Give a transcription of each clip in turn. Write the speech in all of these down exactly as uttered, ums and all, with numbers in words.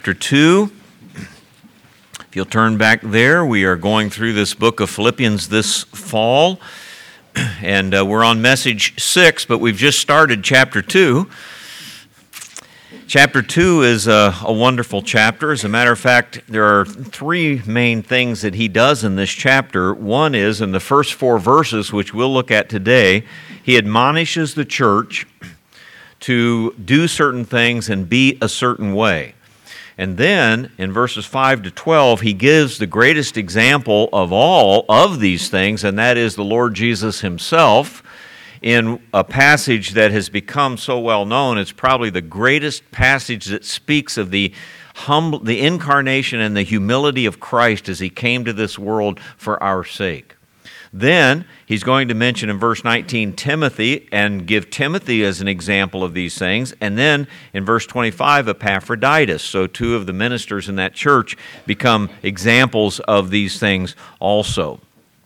Chapter two, if you'll turn back there, we are going through this book of Philippians this fall, and uh, we're on message six, but we've just started chapter two. Chapter two is a, a wonderful chapter. As a matter of fact, there are three main things that he does in this chapter. One is, in the first four verses, which we'll look at today, he admonishes the church to do certain things and be a certain way. And then, in verses five to twelve, he gives the greatest example of all of these things, and that is the Lord Jesus himself, in a passage that has become so well known. It's probably the greatest passage that speaks of the humble, the incarnation and the humility of Christ as he came to this world for our sake. Then, he's going to mention in verse nineteen Timothy and give Timothy as an example of these things. And then, in verse twenty-five, Epaphroditus. So two of the ministers in that church become examples of these things also.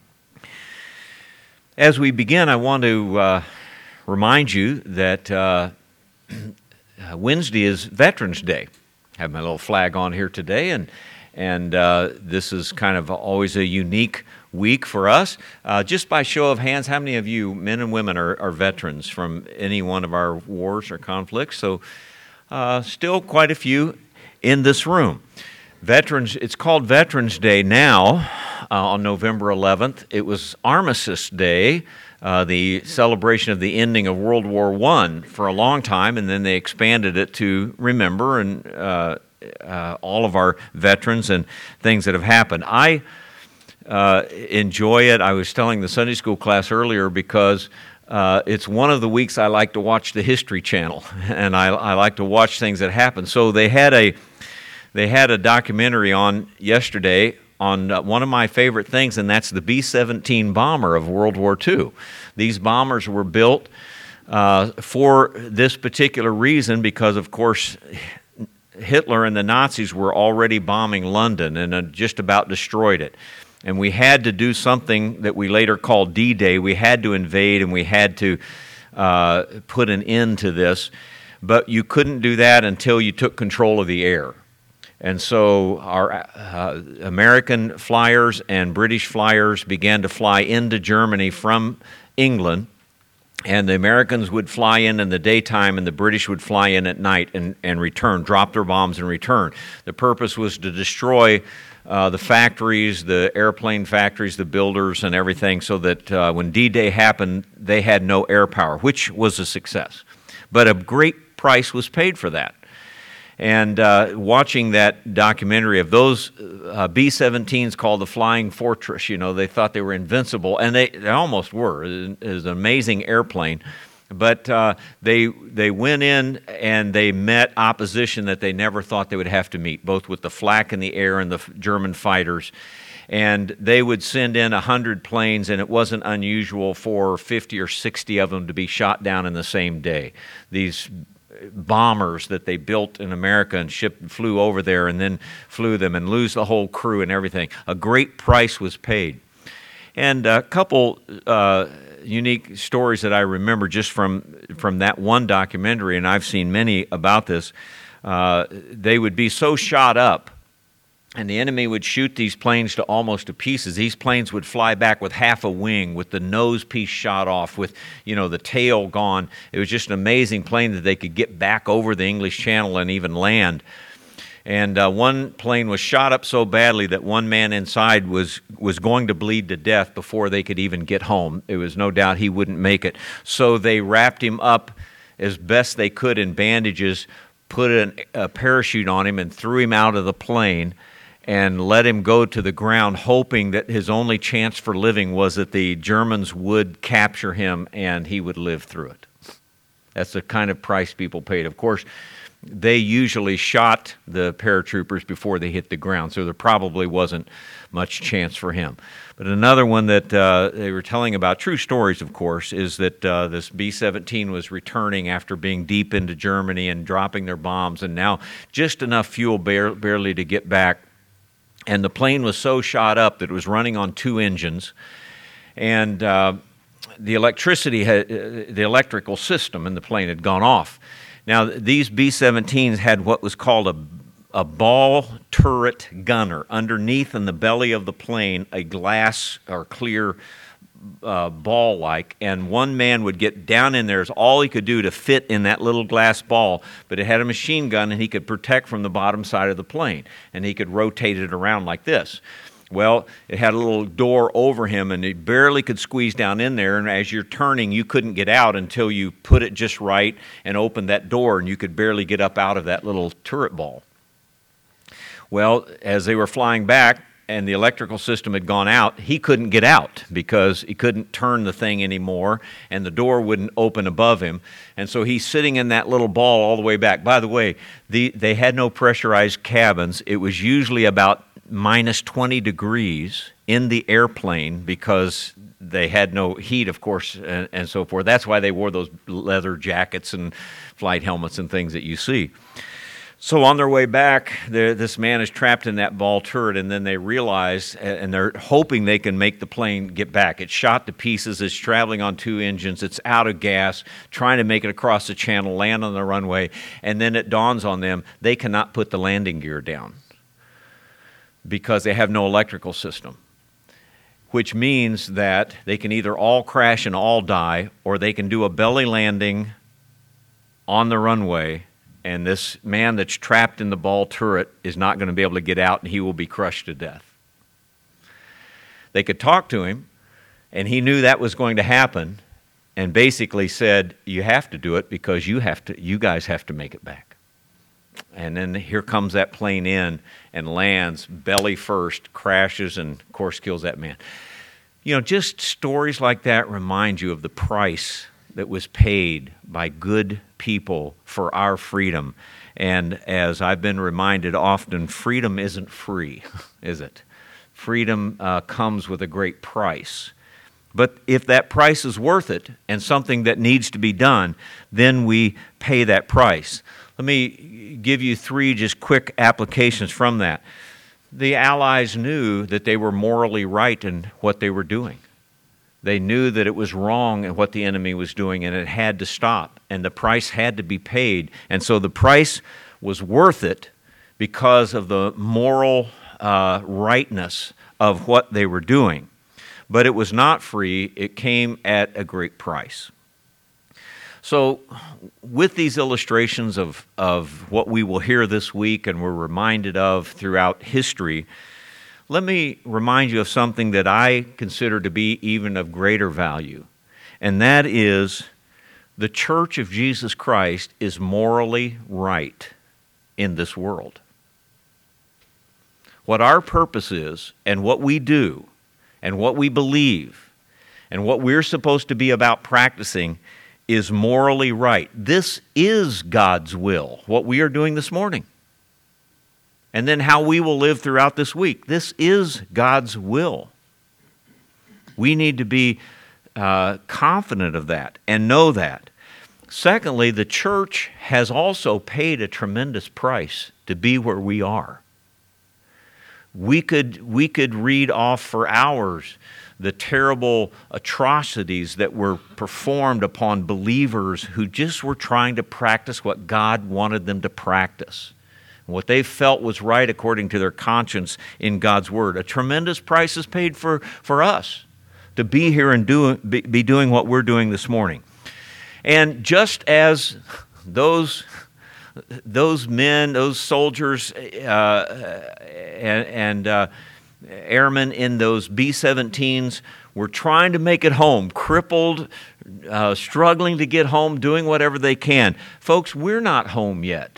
As we begin, I want to uh, remind you that uh, Wednesday is Veterans Day. I have my little flag on here today, and, and uh, this is kind of always a unique week for us. Uh, just by show of hands, how many of you, men and women, are, are veterans from any one of our wars or conflicts? So uh, still quite a few in this room. Veterans, it's called Veterans Day now uh, on November eleventh. It was Armistice Day, uh, the celebration of the ending of World War One for a long time, and then they expanded it to remember and uh, uh, all of our veterans and things that have happened. I Uh, enjoy it. I was telling the Sunday school class earlier because uh, it's one of the weeks I like to watch the History Channel, and I, I like to watch things that happen. So they had a they had a documentary on yesterday on uh, one of my favorite things, and that's the B seventeen bomber of World War Two. These bombers were built uh, for this particular reason because, of course, Hitler and the Nazis were already bombing London and uh, just about destroyed it. And we had to do something that we later called D-Day. We had to invade and we had to uh, put an end to this. But you couldn't do that until you took control of the air. And so our uh, American flyers and British flyers began to fly into Germany from England. And the Americans would fly in in the daytime and the British would fly in at night and, and return, drop their bombs and return. The purpose was to destroy Uh, the factories, the airplane factories, the builders, and everything, so that uh, when D-Day happened, they had no air power, which was a success. But a great price was paid for that. And uh, watching that documentary of those uh, B seventeens called the Flying Fortress, you know, they thought they were invincible, and they, they almost were. It was an amazing airplane. But uh, they they went in and they met opposition that they never thought they would have to meet, both with the flak in the air and the German fighters. And they would send in one hundred planes, and it wasn't unusual for fifty or sixty of them to be shot down in the same day. These bombers that they built in America and shipped, flew over there and then flew them and lose the whole crew and everything. A great price was paid. And a couple Uh, unique stories that I remember just from from that one documentary, and I've seen many about this. Uh, they would be so shot up, and the enemy would shoot these planes to almost to pieces. These planes would fly back with half a wing, with the nose piece shot off, with you know the tail gone. It was just an amazing plane that they could get back over the English Channel and even land. And uh, one plane was shot up so badly that one man inside was was going to bleed to death before they could even get home. It was no doubt he wouldn't make it. So they wrapped him up as best they could in bandages, put an, a parachute on him, and threw him out of the plane and let him go to the ground, hoping that his only chance for living was that the Germans would capture him and he would live through it. That's the kind of price people paid. Of course, they usually shot the paratroopers before they hit the ground, so there probably wasn't much chance for him. But another one that uh, they were telling about, true stories of course, is that uh, this B seventeen was returning after being deep into Germany and dropping their bombs, and now just enough fuel bare, barely to get back. And the plane was so shot up that it was running on two engines, and uh, the electricity, had, uh, the electrical system in the plane had gone off. Now, these B seventeens had what was called a a ball turret gunner underneath in the belly of the plane, a glass or clear uh, ball-like, and one man would get down in there. Is all he could do to fit in that little glass ball, but it had a machine gun, and he could protect from the bottom side of the plane, and he could rotate it around like this. Well, it had a little door over him, and he barely could squeeze down in there, and as you're turning, you couldn't get out until you put it just right and opened that door, and you could barely get up out of that little turret ball. Well, as they were flying back and the electrical system had gone out, he couldn't get out because he couldn't turn the thing anymore, and the door wouldn't open above him. And so he's sitting in that little ball all the way back. By the way, the, they had no pressurized cabins. It was usually about minus twenty degrees in the airplane because they had no heat, of course, and, and so forth. That's why they wore those leather jackets and flight helmets and things that you see. So on their way back, this man is trapped in that ball turret, and then they realize, and they're hoping they can make the plane get back. It's shot to pieces. It's traveling on two engines. It's out of gas, trying to make it across the channel, land on the runway, and then it dawns on them they cannot put the landing gear down because they have no electrical system, which means that they can either all crash and all die, or they can do a belly landing on the runway, and this man that's trapped in the ball turret is not going to be able to get out, and he will be crushed to death. They could talk to him, and he knew that was going to happen, and basically said, you have to do it because you have to. You guys have to make it back. And then here comes that plane in and lands belly first, crashes, and of course kills that man. You know, just stories like that remind you of the price that was paid by good people for our freedom. And as I've been reminded often, freedom isn't free, is it? Freedom uh, comes with a great price. But if that price is worth it and something that needs to be done, then we pay that price. Let me give you three just quick applications from that. The Allies knew that they were morally right in what they were doing. They knew that it was wrong in what the enemy was doing, and it had to stop, and the price had to be paid. And so the price was worth it because of the moral uh, rightness of what they were doing. But it was not free. It came at a great price. So with these illustrations of, of what we will hear this week and we're reminded of throughout history, let me remind you of something that I consider to be even of greater value, and that is the Church of Jesus Christ is morally right in this world. What our purpose is and what we do and what we believe and what we're supposed to be about practicing is morally right. This is God's will, what we are doing this morning. And then how we will live throughout this week. This is God's will. We need to be uh, confident of that and know that. Secondly, the church has also paid a tremendous price to be where we are. We could, we could read off for hours the terrible atrocities that were performed upon believers who just were trying to practice what God wanted them to practice, what they felt was right according to their conscience in God's Word. A tremendous price is paid for, for us to be here and do, be, be doing what we're doing this morning. And just as those, those men, those soldiers uh, and, and uh, airmen in those B seventeens were trying to make it home, crippled, uh, struggling to get home, doing whatever they can. Folks, we're not home yet.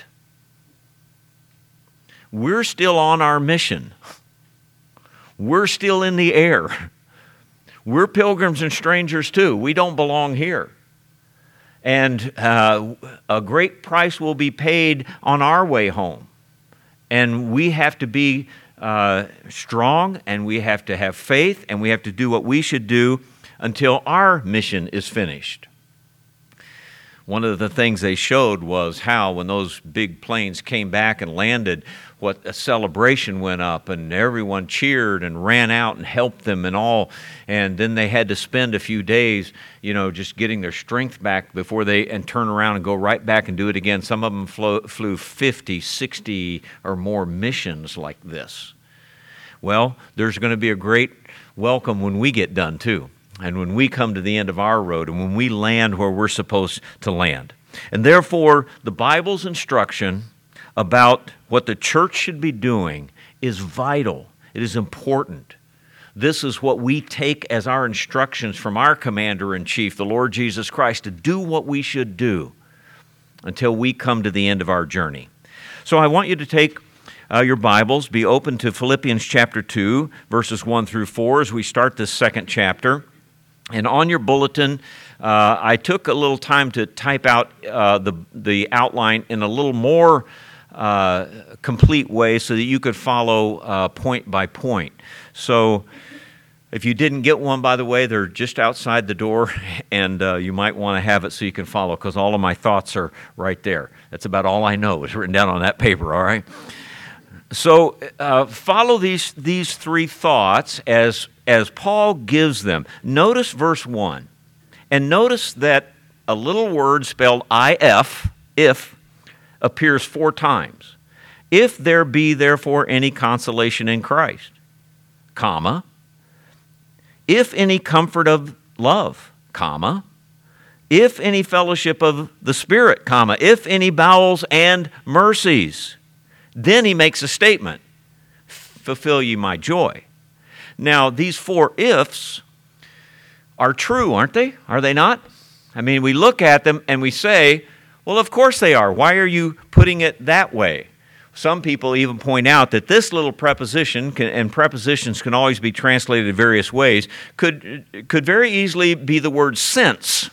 We're still on our mission. We're still in the air. We're pilgrims and strangers too. We don't belong here. And uh, a great price will be paid on our way home. And we have to be uh, strong, and we have to have faith, and we have to do what we should do until our mission is finished. One of the things they showed was how when those big planes came back and landed, what a celebration went up and everyone cheered and ran out and helped them and all. And then they had to spend a few days, you know, just getting their strength back before they, and turn around and go right back and do it again. Some of them flew, flew fifty, sixty or more missions like this. Well, there's going to be a great welcome when we get done too. And when we come to the end of our road and when we land where we're supposed to land. And therefore, the Bible's instruction about what the church should be doing is vital. It is important. This is what we take as our instructions from our Commander-in-Chief, the Lord Jesus Christ, to do what we should do until we come to the end of our journey. So I want you to take uh, your Bibles, be open to Philippians chapter two, verses one through four as we start this second chapter. And on your bulletin, uh, I took a little time to type out uh, the, the outline in a little more uh, complete way so that you could follow uh, point by point. So if you didn't get one, by the way, they're just outside the door, and uh, you might want to have it so you can follow, because all of my thoughts are right there. That's about all I know is written down on that paper, all right? So uh, follow these, these three thoughts as as Paul gives them. Notice verse one, and notice that a little word spelled I F, if, appears four times. If there be therefore any consolation in Christ, comma, if any comfort of love, comma, if any fellowship of the Spirit, comma, if any bowels and mercies. Then he makes a statement, fulfill ye my joy. Now, these four ifs are true, aren't they? Are they not? I mean, we look at them and we say, well, of course they are. Why are you putting it that way? Some people even point out that this little preposition, can, and prepositions can always be translated various ways, could, could very easily be the word since.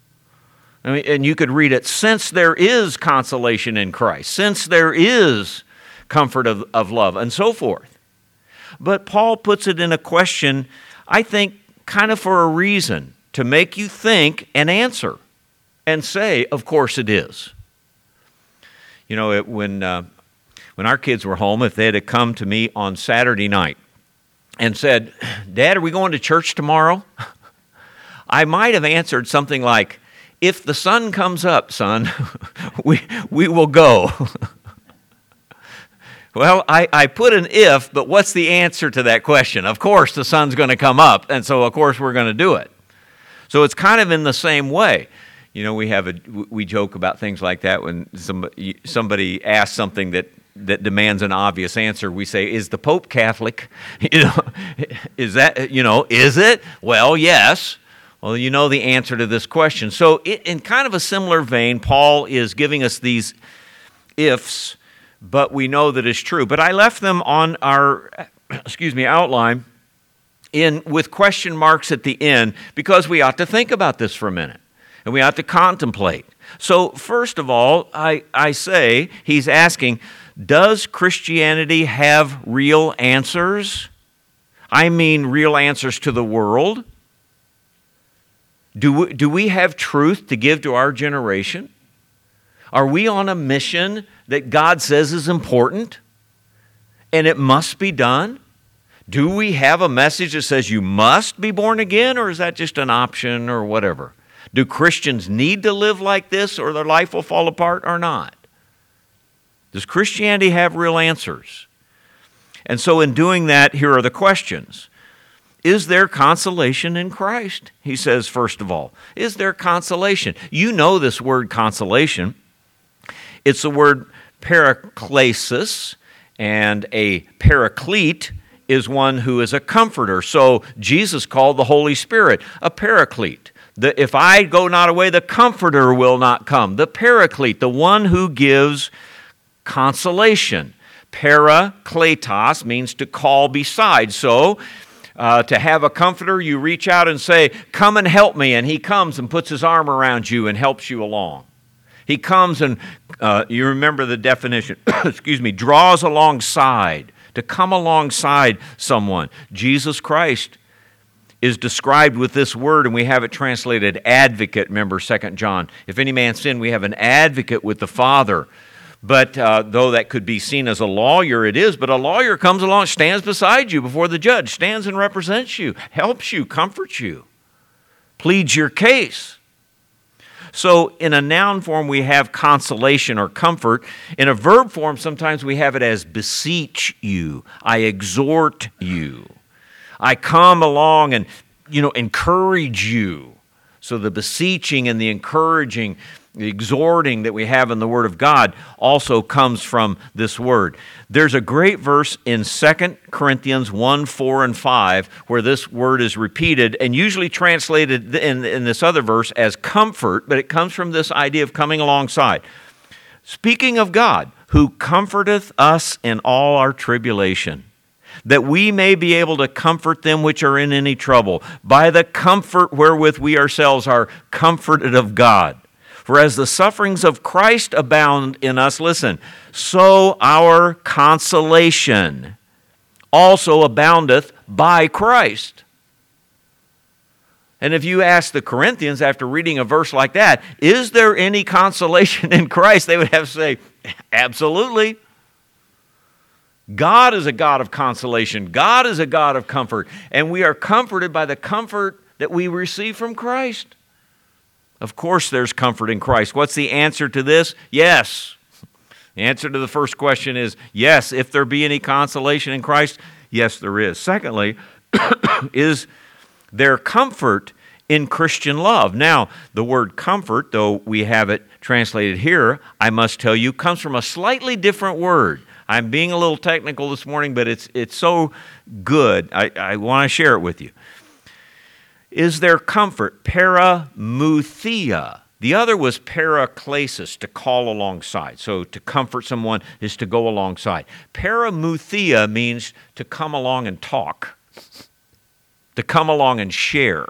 I mean, and you could read it, since there is consolation in Christ, since there is comfort of, of love, and so forth. But Paul puts it in a question, I think, kind of for a reason, to make you think and answer and say, of course it is. You know, it, when, uh, when our kids were home, if they had come to me on Saturday night and said, Dad, are we going to church tomorrow? I might have answered something like, if the sun comes up, son, we, we will go. Well, I, I put an if, but what's the answer to that question? Of course, the sun's going to come up, and so of course we're going to do it. So it's kind of in the same way. You know, we have a we joke about things like that when somebody, somebody asks something that, that demands an obvious answer. We say, "Is the Pope Catholic?" You know, is that you know, is it? Well, yes. Well, you know the answer to this question. So, it, in kind of a similar vein, Paul is giving us these ifs. But we know that it's true. But I left them on our, excuse me, outline in with question marks at the end because we ought to think about this for a minute and we ought to contemplate. So first of all, I, I say he's asking, does Christianity have real answers? I mean real answers to the world. Do we, do we have truth to give to our generation? Are we on a mission that God says is important and it must be done? Do we have a message that says you must be born again, or is that just an option or whatever? Do Christians need to live like this or their life will fall apart or not? Does Christianity have real answers? And so in doing that, here are the questions. Is there consolation in Christ? He says, first of all, is there consolation? You know this word consolation. It's the word paraklesis, and a paraclete is one who is a comforter. So Jesus called the Holy Spirit a paraclete. The, if I go not away, the comforter will not come. The paraclete, the one who gives consolation. Parakletos means to call beside. So uh, to have a comforter, you reach out and say, come and help me, and he comes and puts his arm around you and helps you along. He comes and, uh, you remember the definition, excuse me, draws alongside, to come alongside someone. Jesus Christ is described with this word, and we have it translated advocate. Remember Second John. If any man sin, we have an advocate with the Father. But uh, though that could be seen as a lawyer, it is. But a lawyer comes along, stands beside you before the judge, stands and represents you, helps you, comforts you, pleads your case. So in a noun form, we have consolation or comfort. In a verb form, sometimes we have it as beseech you. I exhort you. I come along and, you know, encourage you. So the beseeching and the encouraging, the exhorting that we have in the Word of God also comes from this word. There's a great verse in Second Corinthians one, four, and five where this word is repeated and usually translated in, in this other verse as comfort, but it comes from this idea of coming alongside. Speaking of God, who comforteth us in all our tribulation, that we may be able to comfort them which are in any trouble, by the comfort wherewith we ourselves are comforted of God. For as the sufferings of Christ abound in us, listen, so our consolation also aboundeth by Christ. And if you ask the Corinthians after reading a verse like that, is there any consolation in Christ? They would have to say, absolutely. God is a God of consolation. God is a God of comfort. And we are comforted by the comfort that we receive from Christ. Of course there's comfort in Christ. What's the answer to this? Yes. The answer to the first question is yes. If there be any consolation in Christ, yes, there is. Secondly, is there comfort in Christian love? Now, the word comfort, though we have it translated here, I must tell you, comes from a slightly different word. I'm being a little technical this morning, but it's it's so good, I, I want to share it with you. Is there comfort? Paramuthia. The other was paraklesis, to call alongside. So to comfort someone is to go alongside. Paramuthia means to come along and talk, to come along and share.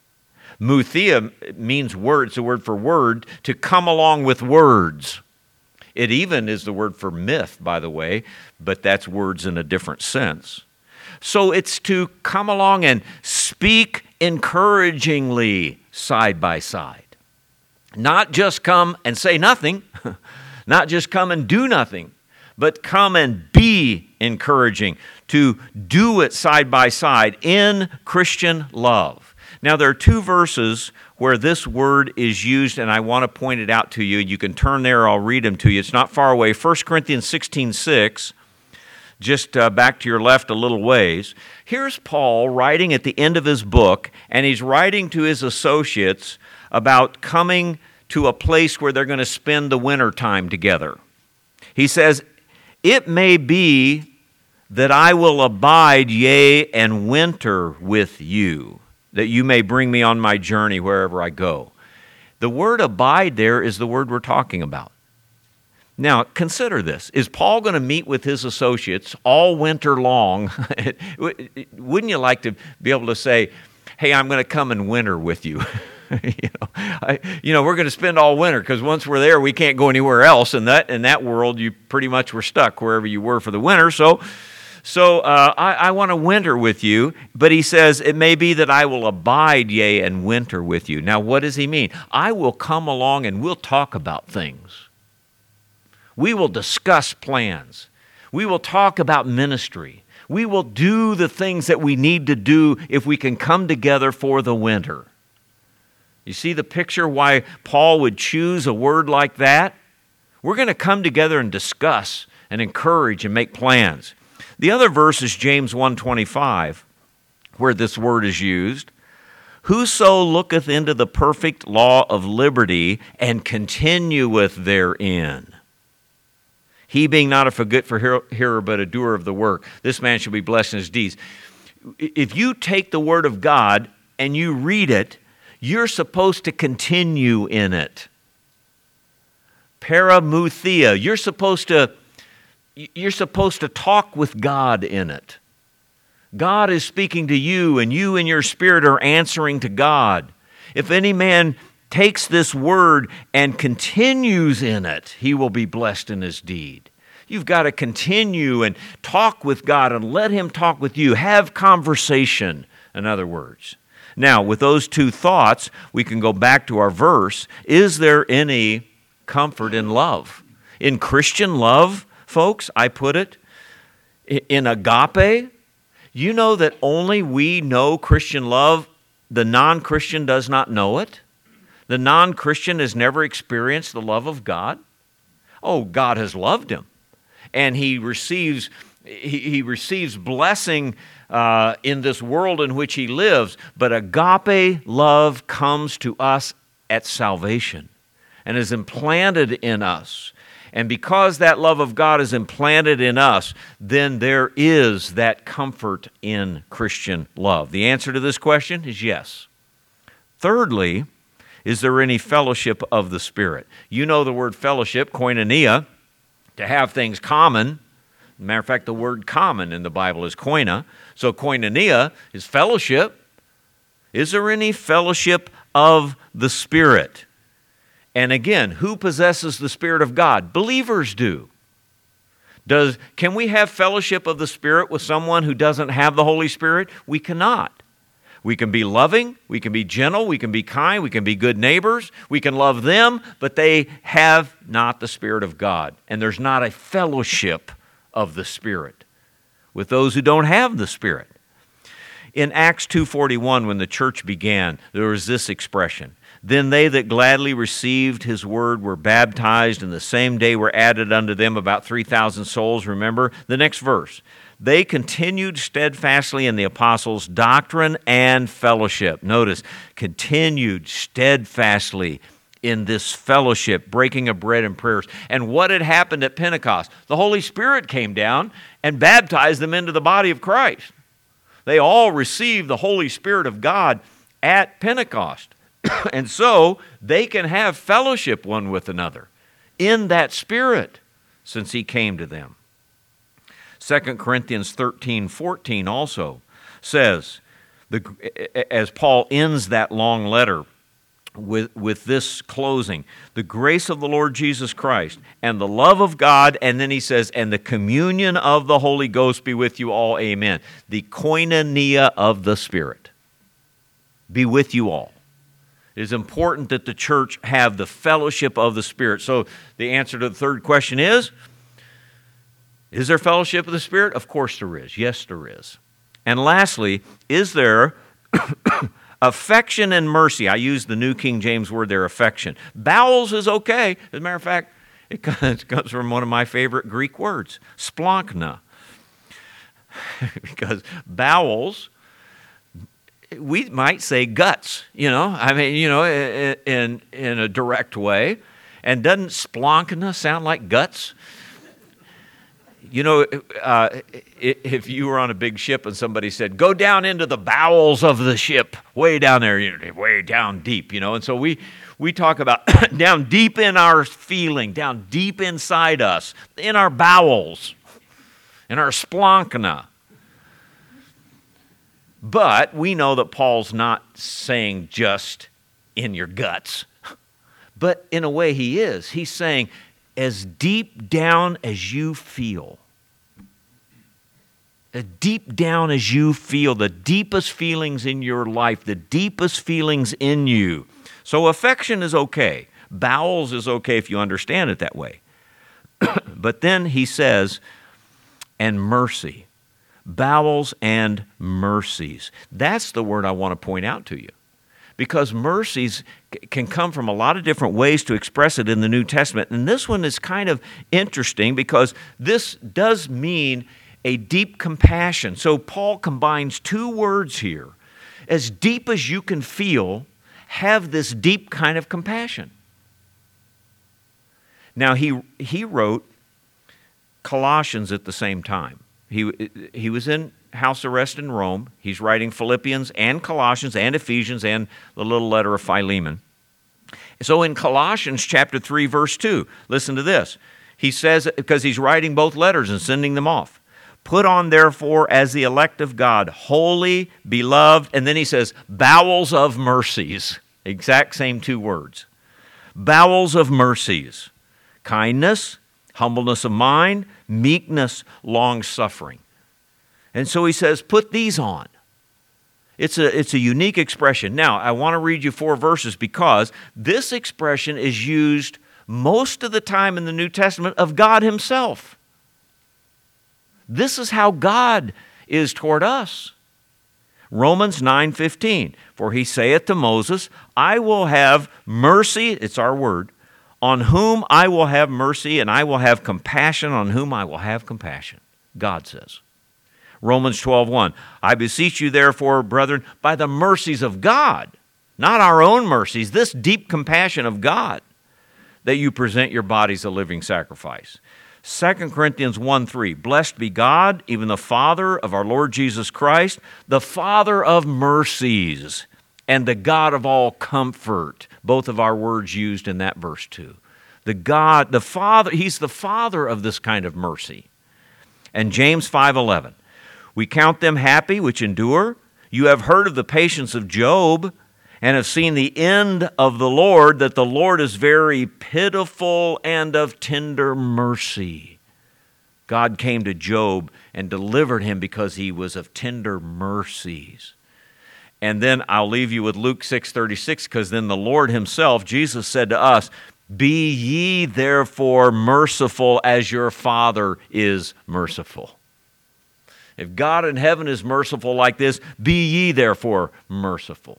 Muthia means word. It's a word for word, to come along with words. It even is the word for myth, by the way, but that's words in a different sense. So it's to come along and speak encouragingly side by side. Not just come and say nothing, not just come and do nothing, but come and be encouraging, to do it side by side in Christian love. Now, there are two verses where this word is used, and I want to point it out to you. You can turn there, I'll read them to you. It's not far away. First Corinthians sixteen six, just uh, back to your left a little ways. Here's Paul writing at the end of his book, and he's writing to his associates about coming to a place where they're going to spend the winter time together. He says, "It may be that I will abide, yea, and winter with you, that you may bring me on my journey wherever I go." The word abide there is the word we're talking about. Now, consider this. Is Paul going to meet with his associates all winter long? Wouldn't you like to be able to say, hey, I'm going to come and winter with you? you know, I, you know, we're going to spend all winter because once we're there, we can't go anywhere else. And that in that world, you pretty much were stuck wherever you were for the winter. So So uh, I, I want to winter with you, but he says, it may be that I will abide, yea, and winter with you. Now, what does he mean? I will come along and we'll talk about things. We will discuss plans. We will talk about ministry. We will do the things that we need to do if we can come together for the winter. You see the picture why Paul would choose a word like that? We're going to come together and discuss and encourage and make plans. The other verse is James one twenty-five, where this word is used. Whoso looketh into the perfect law of liberty and continueth therein, he being not a forgetful hearer, but a doer of the work, this man shall be blessed in his deeds. If you take the word of God and you read it, you're supposed to continue in it. Paramuthia, you're supposed to You're supposed to talk with God in it. God is speaking to you, and you in your spirit are answering to God. If any man takes this word and continues in it, he will be blessed in his deed. You've got to continue and talk with God and let him talk with you. Have conversation, in other words. Now, with those two thoughts, we can go back to our verse. Is there any comfort in love? In Christian love, folks, I put it, in agape, you know that only we know Christian love. The non-Christian does not know it. The non-Christian has never experienced the love of God. Oh, God has loved him. And he receives, he, he receives blessing uh, in this world in which he lives. But agape love comes to us at salvation and is implanted in us. And because that love of God is implanted in us, then there is that comfort in Christian love. The answer to this question is yes. Thirdly, is there any fellowship of the Spirit? You know the word fellowship, koinonia, to have things common. Matter of fact, the word common in the Bible is koina. So koinonia is fellowship. Is there any fellowship of the Spirit? And again, who possesses the Spirit of God? Believers do. Does, can we have fellowship of the Spirit with someone who doesn't have the Holy Spirit? We cannot. We can be loving, we can be gentle, we can be kind, we can be good neighbors, we can love them, but they have not the Spirit of God. And there's not a fellowship of the Spirit with those who don't have the Spirit. In Acts two forty-one, when the church began, there was this expression, "Then they that gladly received his word were baptized, and the same day were added unto them about three thousand souls." Remember the next verse. "They continued steadfastly in the apostles' doctrine and fellowship." Notice, continued steadfastly in this fellowship, breaking of bread and prayers. And what had happened at Pentecost? The Holy Spirit came down and baptized them into the body of Christ. They all received the Holy Spirit of God at Pentecost. And so they can have fellowship one with another in that Spirit since he came to them. Second Corinthians thirteen fourteen also says, the, as Paul ends that long letter with, with this closing, "The grace of the Lord Jesus Christ and the love of God," and then he says, "and the communion of the Holy Ghost be with you all, amen." The koinonia of the Spirit be with you all. It is important that the church have the fellowship of the Spirit. So the answer to the third question is, is there fellowship of the Spirit? Of course there is. Yes, there is. And lastly, is there affection and mercy? I use the New King James word there, affection. Bowels is okay. As a matter of fact, it comes from one of my favorite Greek words, splankna. Because bowels, we might say guts, you know, I mean, you know, in in a direct way. And doesn't splankna sound like guts? You know, uh, if you were on a big ship and somebody said, "Go down into the bowels of the ship," way down there, you know, way down deep, you know. And so we, we talk about down deep in our feeling, down deep inside us, in our bowels, in our splankna. But we know that Paul's not saying just in your guts, but in a way he is. He's saying as deep down as you feel, as deep down as you feel, the deepest feelings in your life, the deepest feelings in you. So affection is okay. Bowels is okay if you understand it that way. But then he says, and mercy. Bowels and mercies. That's the word I want to point out to you. Because mercies can come from a lot of different ways to express it in the New Testament. And this one is kind of interesting because this does mean a deep compassion. So Paul combines two words here. As deep as you can feel, have this deep kind of compassion. Now, he, he wrote Colossians at the same time. He, he was in house arrest in Rome. He's writing Philippians and Colossians and Ephesians and the little letter of Philemon. So in Colossians chapter three, verse two, listen to this. He says, because he's writing both letters and sending them off, "Put on therefore as the elect of God, holy, beloved," and then he says, "bowels of mercies." Exact same two words. Bowels of mercies. Kindness, humbleness of mind, meekness, long-suffering. And so he says, put these on. It's a, it's a unique expression. Now, I want to read you four verses because this expression is used most of the time in the New Testament of God himself. This is how God is toward us. Romans nine fifteen, for he saith to Moses, I will have mercy, it's our word, on whom I will have mercy, and I will have compassion on whom I will have compassion. God says. Romans twelve one, I beseech you therefore, brethren, by the mercies of God, not our own mercies, this deep compassion of God, that you present your bodies a living sacrifice. Second Corinthians one three, blessed be God, even the Father of our Lord Jesus Christ, the Father of mercies, and the God of all comfort. Both of our words used in that verse too. The God, the Father, He's the Father of this kind of mercy. And James five eleven, we count them happy which endure. You have heard of the patience of Job, and have seen the end of the Lord, that the Lord is very pitiful and of tender mercy. God came to Job and delivered him because he was of tender mercies. And then I'll leave you with Luke six thirty-six, because then the Lord himself, Jesus, said to us, be ye therefore merciful as your Father is merciful. If God in heaven is merciful like this, be ye therefore merciful.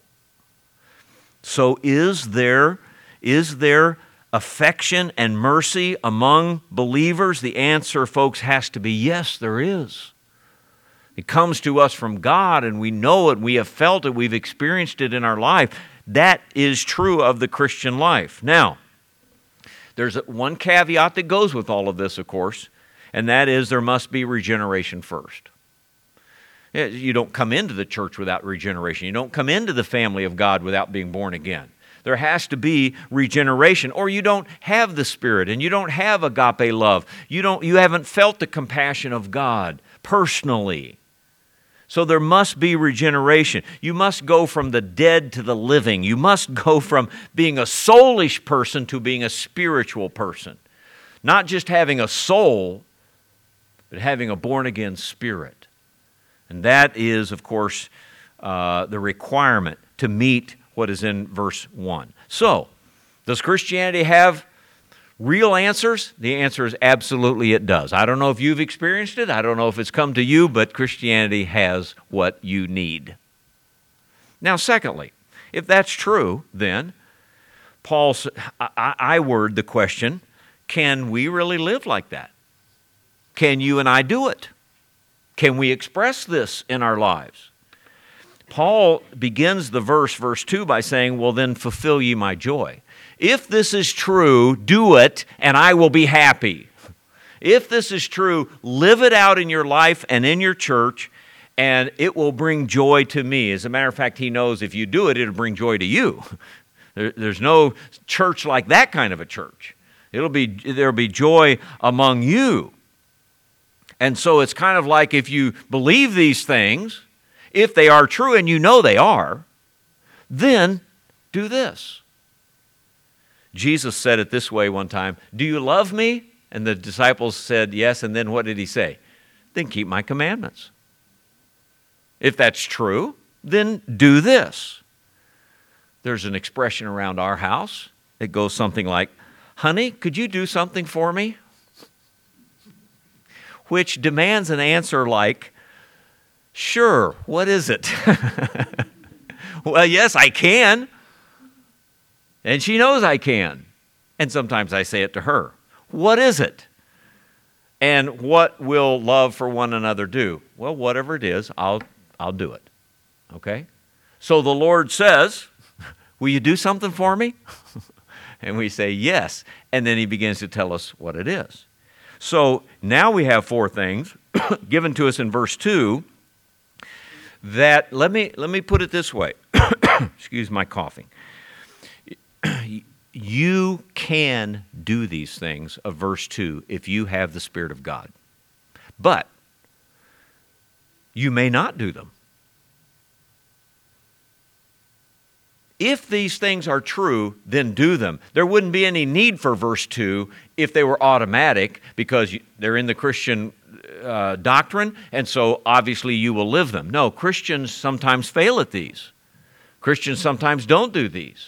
So is there, is there affection and mercy among believers? The answer, folks, has to be yes, there is. It comes to us from God, and we know it, we have felt it, we've experienced it in our life. That is true of the Christian life. Now, there's one caveat that goes with all of this, of course, and that is there must be regeneration first. You don't come into the church without regeneration. You don't come into the family of God without being born again. There has to be regeneration, or you don't have the Spirit, and you don't have agape love. You don't, you haven't felt the compassion of God personally. So there must be regeneration. You must go from the dead to the living. You must go from being a soulish person to being a spiritual person. Not just having a soul, but having a born-again spirit. And that is, of course, uh, the requirement to meet what is in verse one. So, does Christianity have real answers? The answer is absolutely it does. I don't know if you've experienced it. I don't know if it's come to you, but Christianity has what you need. Now, secondly, if that's true, then Paul, I, I word the question, can we really live like that? Can you and I do it? Can we express this in our lives? Paul begins the verse, verse two, by saying, well, then fulfill ye my joy. If this is true, do it, and I will be happy. If this is true, live it out in your life and in your church, and it will bring joy to me. As a matter of fact, he knows if you do it, it'll bring joy to you. There, there's no church like that kind of a church. It'll be, there'll be joy among you. And so it's kind of like if you believe these things, if they are true and you know they are, then do this. Jesus said it this way one time, do you love me? And the disciples said yes, and then what did he say? Then keep my commandments. If that's true, then do this. There's an expression around our house. It goes something like, honey, could you do something for me? Which demands an answer like, sure, what is it? Well, yes, I can. And she knows I can. And sometimes I say it to her. What is it? And what will love for one another do? Well, whatever it is, I'll, I'll do it. Okay? So the Lord says, will you do something for me? And we say, yes. And then he begins to tell us what it is. So now we have four things given to us in verse two that, let me, let me put it this way. Excuse my coughing. You can do these things of verse two if you have the Spirit of God. But you may not do them. If these things are true, then do them. There wouldn't be any need for verse two if they were automatic, because they're in the Christian uh, doctrine, and so obviously you will live them. No, Christians sometimes fail at these. Christians sometimes don't do these.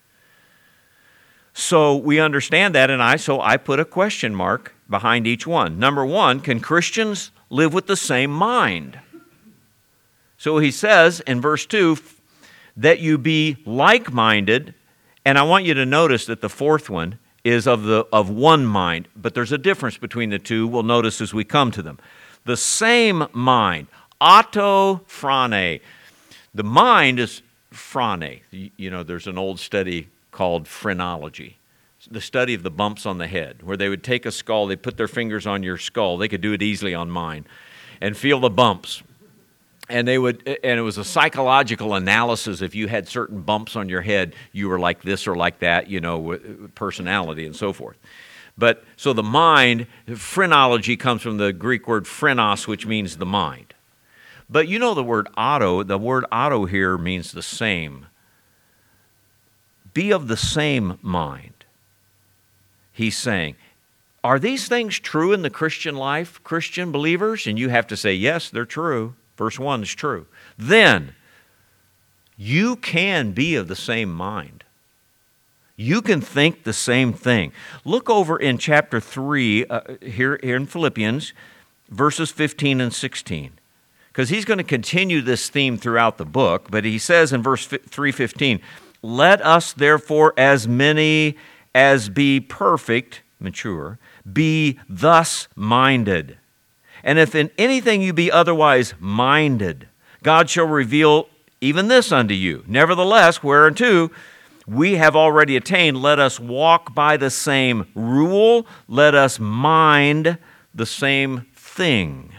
So we understand that, and I so I put a question mark behind each one. Number one, can Christians live with the same mind? So he says in verse two, that you be like-minded, and I want you to notice that the fourth one is of the of one mind, but there's a difference between the two. We'll notice as we come to them. The same mind, auto phrane. The mind is phrane. You know, there's an old study called phrenology, the study of the bumps on the head, where they would take a skull, they put their fingers on your skull. They could do it easily on mine, and feel the bumps. And they would, and it was a psychological analysis. If you had certain bumps on your head, you were like this or like that, you know, personality and so forth. But so the mind, phrenology comes from the Greek word phrenos, which means the mind. But you know the word auto, the word auto here means the same. Be of the same mind. He's saying, are these things true in the Christian life, Christian believers? And you have to say, yes, they're true. Verse one is true. Then, you can be of the same mind. You can think the same thing. Look over in chapter three, uh, here, here in Philippians, verses fifteen and sixteen. Because he's going to continue this theme throughout the book, but he says in verse three fifteen, let us therefore as many as be perfect, mature, be thus minded. And if in anything you be otherwise minded, God shall reveal even this unto you. Nevertheless, whereunto we have already attained, let us walk by the same rule, let us mind the same thing.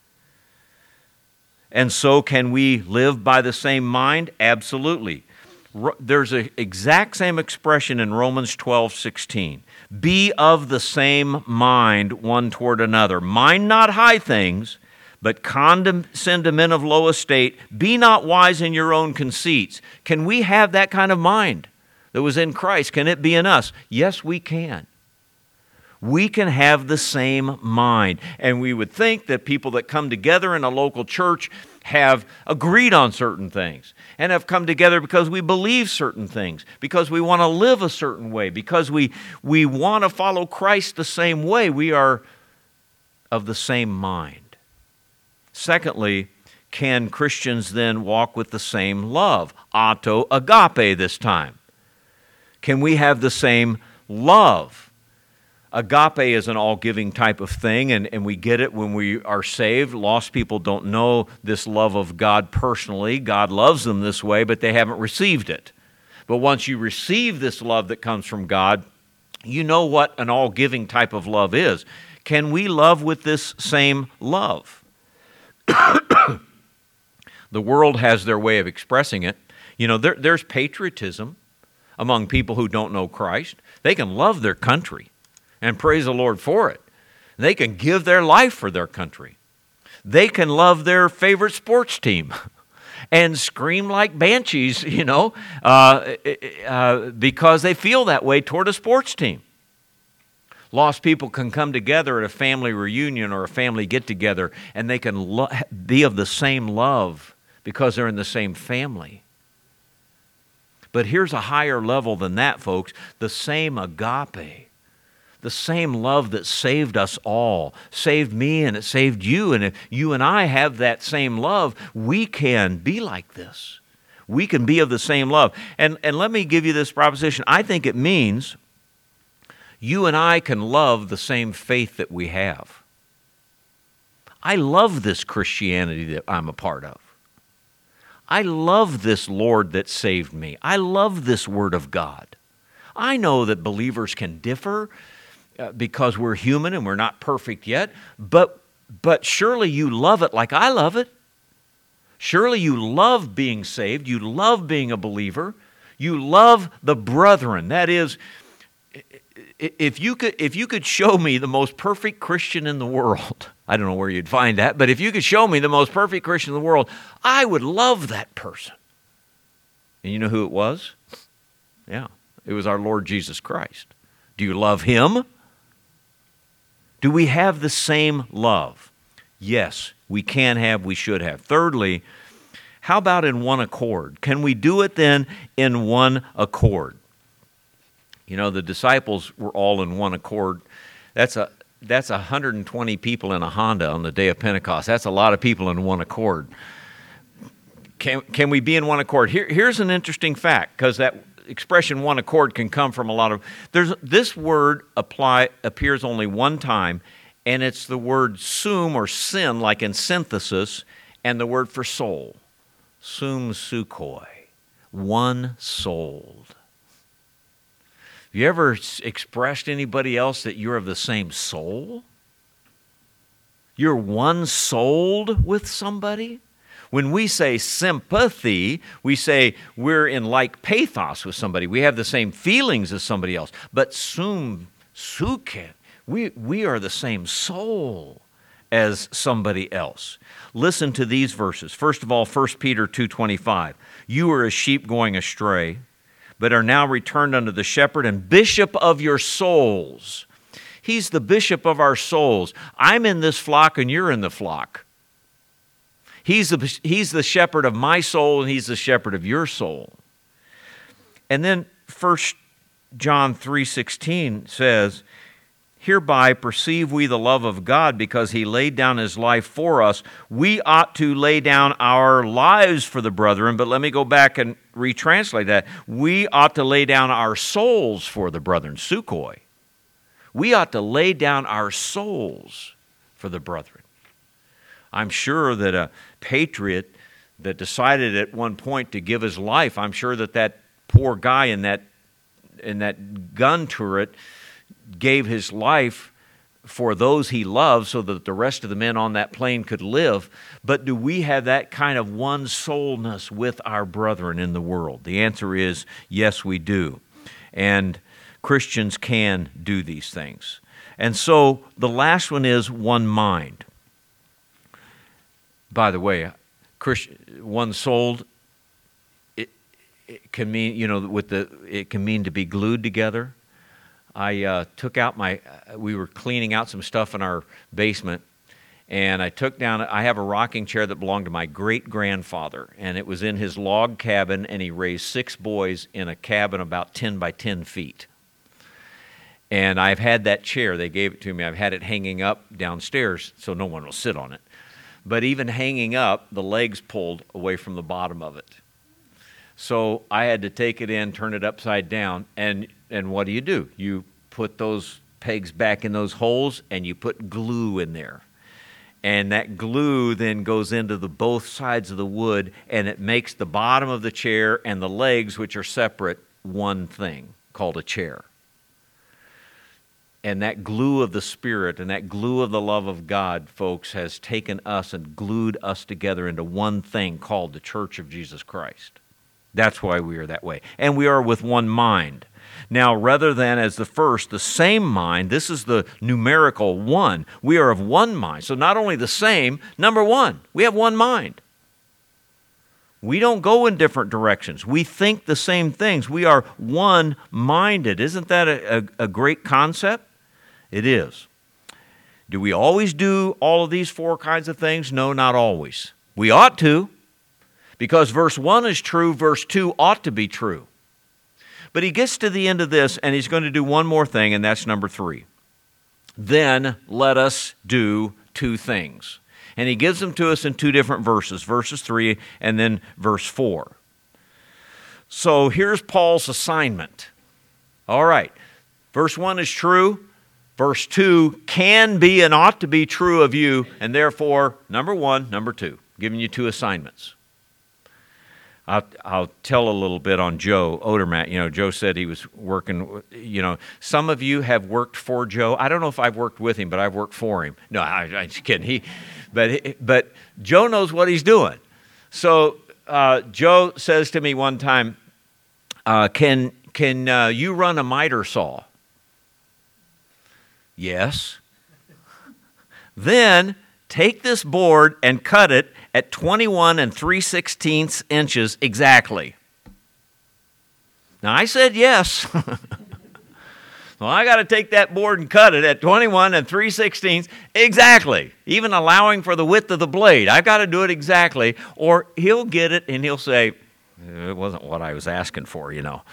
And so can we live by the same mind? Absolutely. There's an exact same expression in Romans twelve sixteen. Be of the same mind one toward another. Mind not high things, but condescend to men of low estate. Be not wise in your own conceits. Can we have that kind of mind that was in Christ? Can it be in us? Yes, we can. We can have the same mind. And we would think that people that come together in a local church have agreed on certain things and have come together because we believe certain things, because we want to live a certain way, because we, we want to follow Christ the same way. We are of the same mind. Secondly, can Christians then walk with the same love? Auto agape this time. Can we have the same love? Agape is an all-giving type of thing, and, and we get it when we are saved. Lost people don't know this love of God personally. God loves them this way, but they haven't received it. But once you receive this love that comes from God, you know what an all-giving type of love is. Can we love with this same love? The world has their way of expressing it. You know, there, there's patriotism among people who don't know Christ. They can love their country and praise the Lord for it. They can give their life for their country. They can love their favorite sports team and scream like banshees, you know, uh, uh, because they feel that way toward a sports team. Lost people can come together at a family reunion or a family get-together, and they can lo- be of the same love because they're in the same family. But here's a higher level than that, folks. The same agape. The same love that saved us all, saved me and it saved you. And if you and I have that same love, we can be like this. We can be of the same love. And, and let me give you this proposition. I think it means you and I can love the same faith that we have. I love this Christianity that I'm a part of. I love this Lord that saved me. I love this Word of God. I know that believers can differ, Uh, because we're human and we're not perfect yet, but but surely you love it like I love it. Surely you love being saved. You love being a believer. You love the brethren. That is, if you could if you could show me the most perfect Christian in the world, I don't know where you'd find that, but if you could show me the most perfect Christian in the world, I would love that person. And you know who it was? Yeah, it was our Lord Jesus Christ. Do you love Him? Do we have the same love? Yes, we can have, we should have. Thirdly, how about in one accord? Can we do it then in one accord? You know, the disciples were all in one accord. That's a that's one hundred twenty people in a Honda on the day of Pentecost. That's a lot of people in one accord. Can can we be in one accord? Here, here's an interesting fact, because that expression one accord can come from a lot of... There's this word apply appears only one time, and it's the word sum or sin, like in synthesis, and the word for soul. Sum sukoi, one souled. Have you ever expressed to anybody else that you're of the same soul? You're one souled with somebody? When we say sympathy, we say we're in like pathos with somebody. We have the same feelings as somebody else. But sum suke, we, we are the same soul as somebody else. Listen to these verses. First of all, First Peter two twenty-five. You are as sheep going astray, but are now returned unto the shepherd and bishop of your souls. He's the bishop of our souls. I'm in this flock and you're in the flock. He's the, he's the shepherd of my soul and he's the shepherd of your soul. And then First John three sixteen says, hereby perceive we the love of God, because he laid down his life for us. We ought to lay down our lives for the brethren, but let me go back and retranslate that. We ought to lay down our souls for the brethren, sukoi. We ought to lay down our souls for the brethren. I'm sure that a patriot that decided at one point to give his life, I'm sure that that poor guy in that in that gun turret gave his life for those he loved so that the rest of the men on that plane could live. But do we have that kind of one soulness with our brethren in the world? The answer is yes, we do. And Christians can do these things. And so the last one is one mind. By the way, Christian, one souled, it, it can mean, you know, with the it can mean to be glued together. I uh, took out my, uh, we were cleaning out some stuff in our basement, and I took down, I have a rocking chair that belonged to my great-grandfather, and it was in his log cabin, and he raised six boys in a cabin about ten by ten feet. And I've had that chair, they gave it to me, I've had it hanging up downstairs so no one will sit on it. But even hanging up, the legs pulled away from the bottom of it. So I had to take it in, turn it upside down, and and what do you do? You put those pegs back in those holes, and you put glue in there. And that glue then goes into the both sides of the wood, and it makes the bottom of the chair and the legs, which are separate, one thing called a chair. And that glue of the Spirit and that glue of the love of God, folks, has taken us and glued us together into one thing called the Church of Jesus Christ. That's why we are that way. And we are with one mind. Now, rather than as the first, the same mind, this is the numerical one. We are of one mind. So not only the same, number one, we have one mind. We don't go in different directions. We think the same things. We are one-minded. Isn't that a, a, a great concept? It is. Do we always do all of these four kinds of things? No, not always. We ought to, because verse one is true, verse two ought to be true. But he gets to the end of this, and he's going to do one more thing, and that's number three. Then let us do two things. And he gives them to us in two different verses, verses three and then verse four. So here's Paul's assignment. All right, verse one is true. Verse two can be and ought to be true of you, and therefore, number one, number two, giving you two assignments. I'll, I'll tell a little bit on Joe Odermatt. You know, Joe said he was working, you know, some of you have worked for Joe. I don't know if I've worked with him, but I've worked for him. No, I, I'm just kidding. He, but, but Joe knows what he's doing. So uh, Joe says to me one time, uh, can, can uh, you run a miter saw? Yes. Then take this board and cut it at twenty-one and three sixteenths inches exactly. Now I said yes. Well, I got to take that board and cut it at twenty-one and three sixteenths exactly, even allowing for the width of the blade. I've got to do it exactly, or he'll get it and he'll say, it wasn't what I was asking for, you know.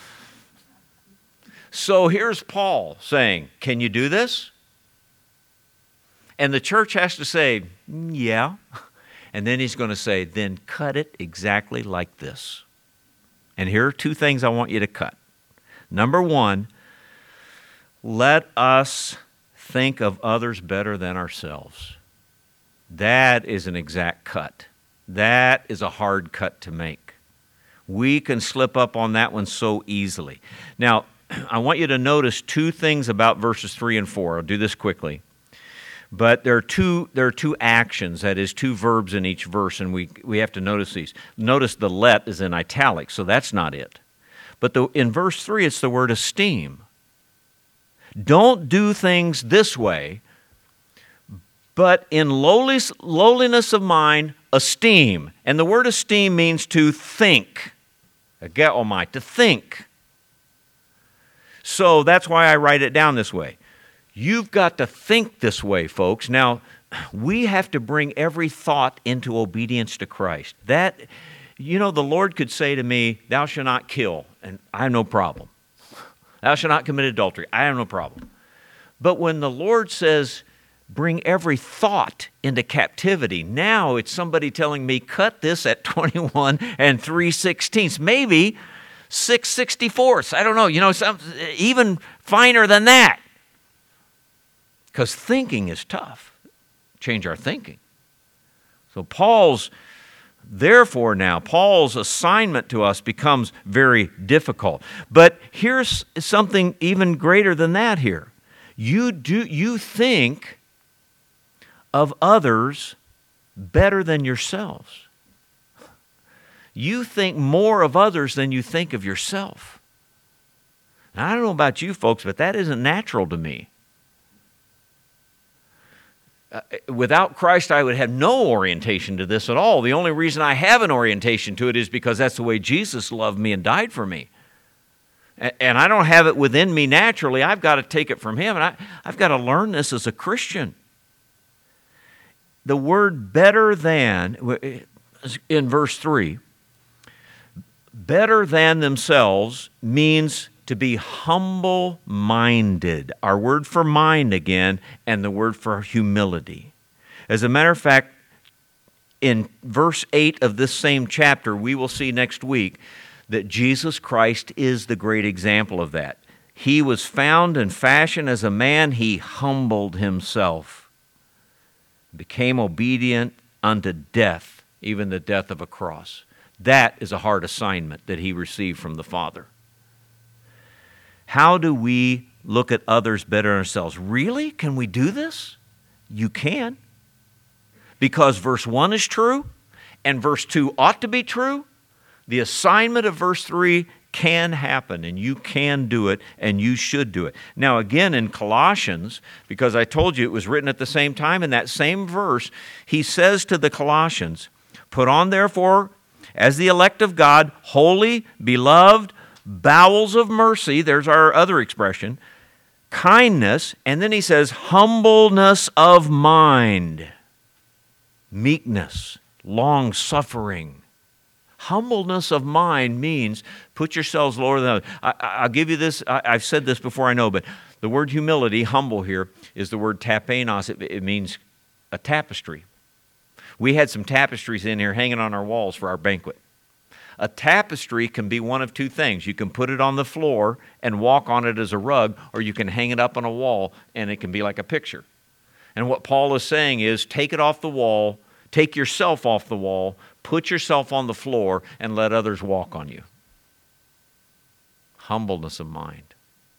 So here's Paul saying, can you do this? And the church has to say, yeah. And then he's going to say, then cut it exactly like this. And here are two things I want you to cut. Number one, let us think of others better than ourselves. That is an exact cut. That is a hard cut to make. We can slip up on that one so easily. Now, I want you to notice two things about verses three and four. I'll do this quickly. But there are two there are two actions, that is, two verbs in each verse, and we, we have to notice these. Notice the let is in italics, so that's not it. But the, in verse three, it's the word esteem. Don't do things this way, but in lowliness, lowliness of mind, esteem. And the word esteem means to think. Agaomai, to think. So that's why I write it down this way. You've got to think this way, folks. Now, we have to bring every thought into obedience to Christ. That, you know, the Lord could say to me, thou shalt not kill, and I have no problem. Thou shalt not commit adultery, I have no problem. But when the Lord says, bring every thought into captivity, now it's somebody telling me, cut this at twenty-one and three sixteenths, maybe six sixty-fourths, I don't know, you know, some, even finer than that. Because thinking is tough. Change our thinking. So Paul's, therefore now, Paul's assignment to us becomes very difficult. But here's something even greater than that here. You do you think of others better than yourselves. You think more of others than you think of yourself. Now, I don't know about you folks, but that isn't natural to me. Uh, without Christ, I would have no orientation to this at all. The only reason I have an orientation to it is because that's the way Jesus loved me and died for me. And, and I don't have it within me naturally. I've got to take it from Him, and I, I've got to learn this as a Christian. The word better than, in verse three, better than themselves means to be humble-minded. Our word for mind again, and the word for humility. As a matter of fact, in verse eight of this same chapter, we will see next week that Jesus Christ is the great example of that. He was found and fashioned as a man. He humbled Himself, became obedient unto death, even the death of a cross. That is a hard assignment that He received from the Father. How do we look at others better than ourselves? Really? Can we do this? You can. Because verse one is true, and verse two ought to be true. The assignment of verse three can happen, and you can do it, and you should do it. Now again, in Colossians, because I told you it was written at the same time, in that same verse, he says to the Colossians, put on therefore, as the elect of God, holy, beloved, bowels of mercy, there's our other expression, kindness, and then he says humbleness of mind, meekness, long-suffering. Humbleness of mind means put yourselves lower than others. I, I'll give you this, I, I've said this before, I know, but the word humility, humble here, is the word tapenos. It, it means a tapestry. We had some tapestries in here hanging on our walls for our banquet. A tapestry can be one of two things. You can put it on the floor and walk on it as a rug, or you can hang it up on a wall and it can be like a picture. And what Paul is saying is take it off the wall, take yourself off the wall, put yourself on the floor, and let others walk on you. Humbleness of mind.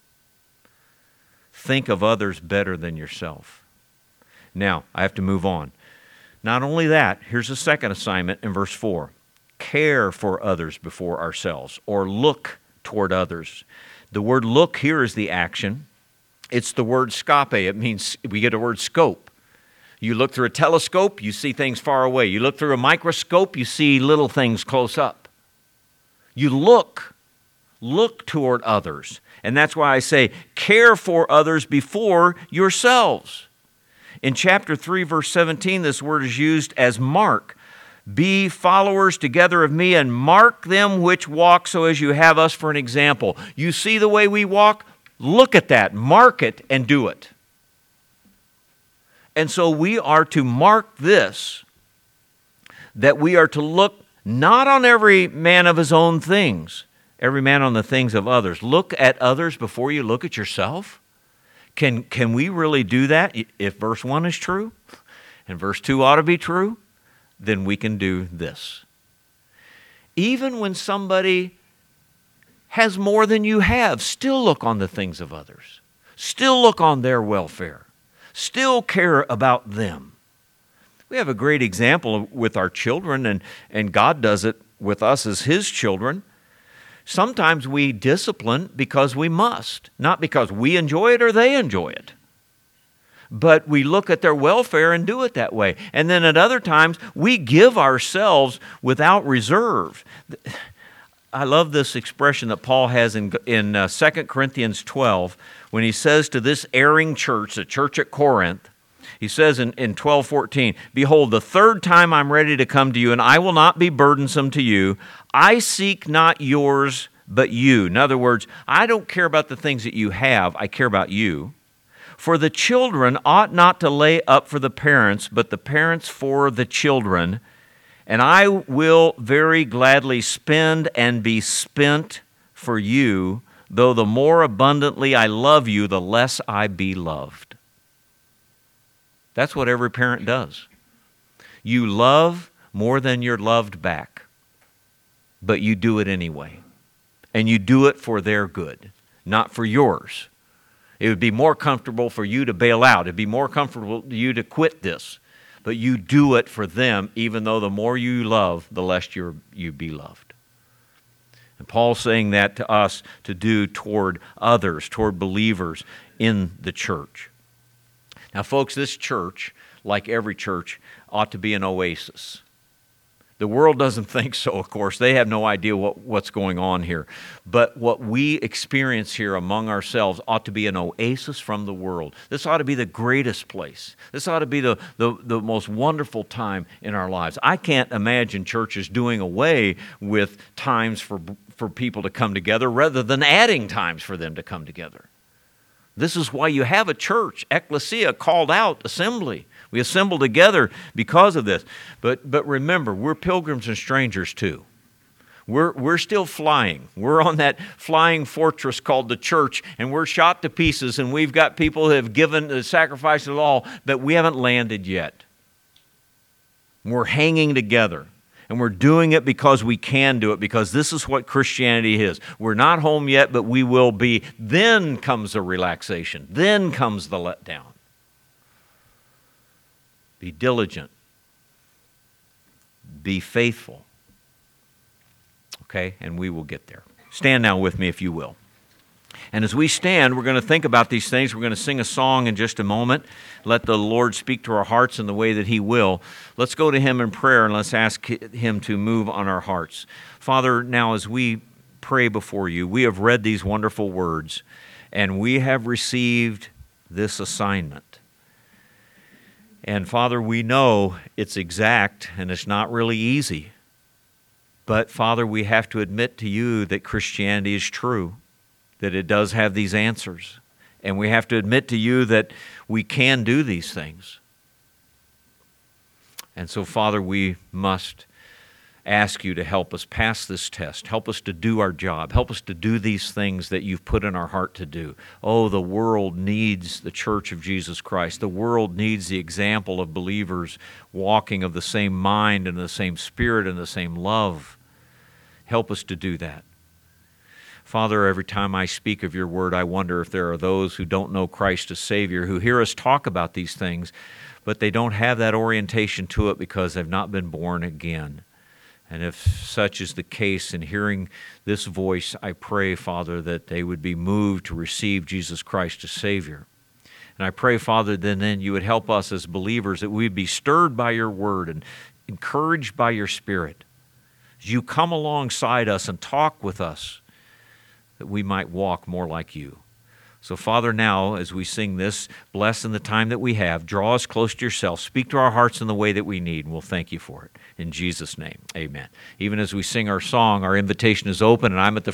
Think of others better than yourself. Now, I have to move on. Not only that, here's a second assignment in verse four. Care for others before ourselves, or look toward others. The word look here is the action. It's the word scope. It means, we get the word scope. You look through a telescope, you see things far away. You look through a microscope, you see little things close up. You look look toward others. And that's why I say, care for others before yourselves. In chapter three, verse seventeen, this word is used as mark. Be followers together of me and mark them which walk so as you have us for an example. You see the way we walk? Look at that, mark it, and do it. And so we are to mark this, that we are to look not on every man of his own things, every man on the things of others. Look at others before you look at yourself. Can, can we really do that? If verse one is true, and verse two ought to be true, then we can do this. Even when somebody has more than you have, still look on the things of others. Still look on their welfare. Still care about them. We have a great example with our children, and, and God does it with us as His children. Sometimes we discipline because we must, not because we enjoy it or they enjoy it. But we look at their welfare and do it that way. And then at other times, we give ourselves without reserve. I love this expression that Paul has in, in uh, Second Corinthians twelve when he says to this erring church, the church at Corinth, he says in, in twelve fourteen, "Behold, the third time I'm ready to come to you, and I will not be burdensome to you. I seek not yours, but you." In other words, I don't care about the things that you have, I care about you. "For the children ought not to lay up for the parents, but the parents for the children. And I will very gladly spend and be spent for you, though the more abundantly I love you, the less I be loved." That's what every parent does. You love more than you're loved back, but you do it anyway. And you do it for their good, not for yours. It would be more comfortable for you to bail out. It'd be more comfortable for you to quit this. But you do it for them, even though the more you love, the less you're, you be loved. And Paul's saying that to us to do toward others, toward believers in the church. Now, folks, this church, like every church, ought to be an oasis. The world doesn't think so, of course. They have no idea what, what's going on here. But what we experience here among ourselves ought to be an oasis from the world. This ought to be the greatest place. This ought to be the, the, the most wonderful time in our lives. I can't imagine churches doing away with times for, for people to come together rather than adding times for them to come together. This is why you have a church, ecclesia, called out assembly. We assemble together because of this. But but remember, we're pilgrims and strangers too. We're, we're still flying. We're on that flying fortress called the church, and we're shot to pieces, and we've got people who have given the sacrifice of all, but we haven't landed yet. We're hanging together. And we're doing it because we can do it, because this is what Christianity is. We're not home yet, but we will be. Then comes the relaxation. Then comes the letdown. Be diligent. Be faithful. Okay? And we will get there. Stand now with me, if you will. And as we stand, we're going to think about these things. We're going to sing a song in just a moment. Let the Lord speak to our hearts in the way that He will. Let's go to Him in prayer and let's ask Him to move on our hearts. Father, now as we pray before You, we have read these wonderful words and we have received this assignment. And Father, we know it's exact and it's not really easy. But Father, we have to admit to You that Christianity is true, that it does have these answers. And we have to admit to You that we can do these things. And so, Father, we must ask You to help us pass this test. Help us to do our job. Help us to do these things that You've put in our heart to do. Oh, the world needs the Church of Jesus Christ. The world needs the example of believers walking of the same mind and the same spirit and the same love. Help us to do that. Father, every time I speak of Your word, I wonder if there are those who don't know Christ as Savior, who hear us talk about these things, but they don't have that orientation to it because they've not been born again. And if such is the case, in hearing this voice, I pray, Father, that they would be moved to receive Jesus Christ as Savior. And I pray, Father, then, then You would help us as believers, that we would be stirred by Your word and encouraged by Your Spirit. As You come alongside us and talk with us, that we might walk more like you. So, Father, now as we sing this, bless in the time that we have, draw us close to yourself, speak to our hearts in the way that we need, and we'll thank you for it. In Jesus' name, amen. Even as we sing our song, our invitation is open, and I'm at the